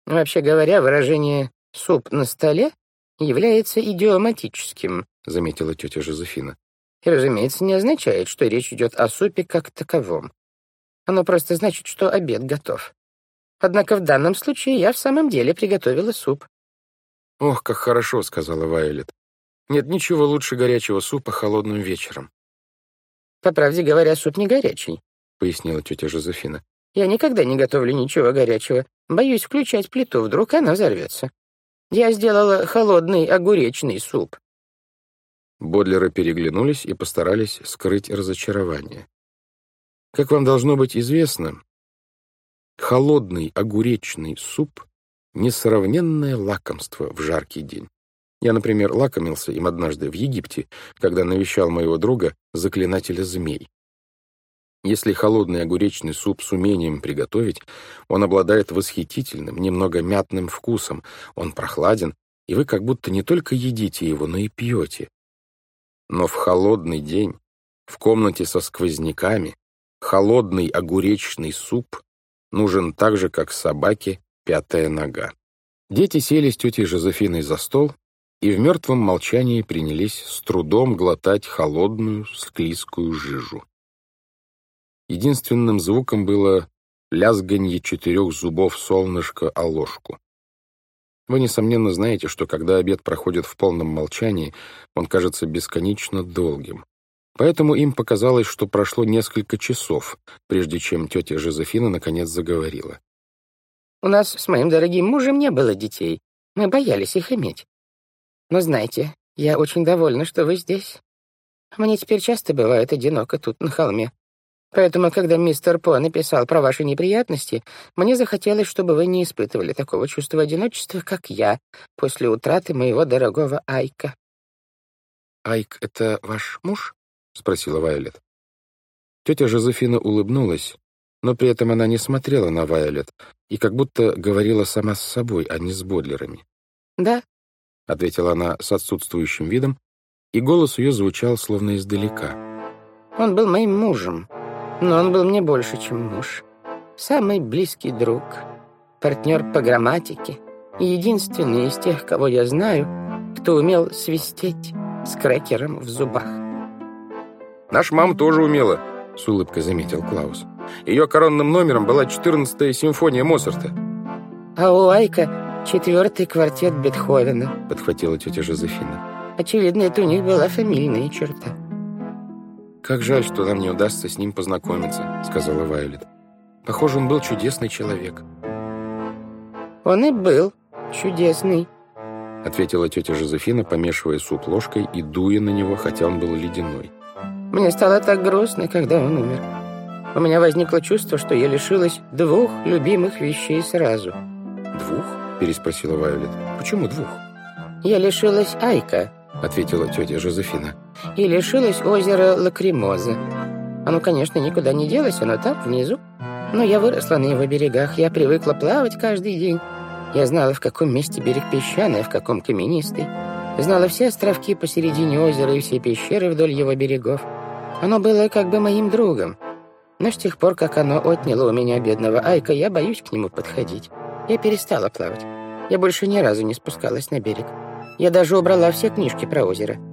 Вообще говоря, выражение «суп на столе» является идиоматическим, заметила тетя Жозефина. И, разумеется, не означает, что речь идет о супе как таковом. Оно просто значит, что обед готов. Однако в данном случае я в самом деле приготовила суп. «Ох, как хорошо», — сказала Вайолет. «Нет ничего лучше горячего супа холодным вечером». «По правде говоря, суп не горячий», — пояснила тетя Жозефина. «Я никогда не готовлю ничего горячего. Боюсь включать плиту, вдруг она взорвется. Я сделала холодный огуречный суп». Бодлеры переглянулись и постарались скрыть разочарование. Как вам должно быть известно, холодный огуречный суп — несравненное лакомство в жаркий день. Я, например, лакомился им однажды в Египте, когда навещал моего друга, заклинателя змей. Если холодный огуречный суп с умением приготовить, он обладает восхитительным, немного мятным вкусом, он прохладен, и вы как будто не только едите его, но и пьете. Но в холодный день, в комнате со сквозняками, холодный огуречный суп нужен так же, как собаке пятая нога. Дети сели с тетей Жозефиной за стол и в мертвом молчании принялись с трудом глотать холодную склизкую жижу. Единственным звуком было лязганье 4 зубов солнышка о ложку. Вы, несомненно, знаете, что когда обед проходит в полном молчании, он кажется бесконечно долгим. Поэтому им показалось, что прошло несколько часов, прежде чем тетя Жозефина наконец заговорила. «У нас с моим дорогим мужем не было детей. Мы боялись их иметь. Но знаете, я очень довольна, что вы здесь. Мне теперь часто бывает одиноко тут, на холме. Поэтому, когда мистер По написал про ваши неприятности, мне захотелось, чтобы вы не испытывали такого чувства одиночества, как я, после утраты моего дорогого Айка». «Айк — это ваш муж?» — спросила Вайолет. Тетя Жозефина улыбнулась, но при этом она не смотрела на Вайолет и как будто говорила сама с собой, а не с Бодлерами. «Да», — ответила она с отсутствующим видом, и голос ее звучал словно издалека. «Он был моим мужем. Но он был мне больше, чем муж. Самый близкий друг, партнер по грамматике и единственный из тех, кого я знаю, кто умел свистеть с крекером в зубах». «Наша мама тоже умела», — с улыбкой заметил Клаус. «Ее коронным номером была 14-я симфония Моцарта». «А у Айка 4-й квартет Бетховена», — подхватила тетя Жозефина. «Очевидно, это у них была фамильная черта». «Как жаль, что нам не удастся с ним познакомиться», — сказала Вайолет. «Похоже, он был чудесный человек». «Он и был чудесный», — ответила тетя Жозефина, помешивая суп ложкой и дуя на него, хотя он был ледяной. «Мне стало так грустно, когда он умер. У меня возникло чувство, что я лишилась 2 любимых вещей сразу». «2?» — переспросила Вайолет. «Почему 2?» «Я лишилась Айка», — ответила тетя Жозефина. «и лишилась озера Лакримоза. Оно, конечно, никуда не делось, оно там, внизу. Но я выросла на его берегах, я привыкла плавать каждый день. Я знала, в каком месте берег песчаный, а в каком каменистый. Знала все островки посередине озера и все пещеры вдоль его берегов. Оно было как бы моим другом. Но с тех пор, как оно отняло у меня бедного Айка, я боюсь к нему подходить. Я перестала плавать. Я больше ни разу не спускалась на берег. Я даже убрала все книжки про озеро.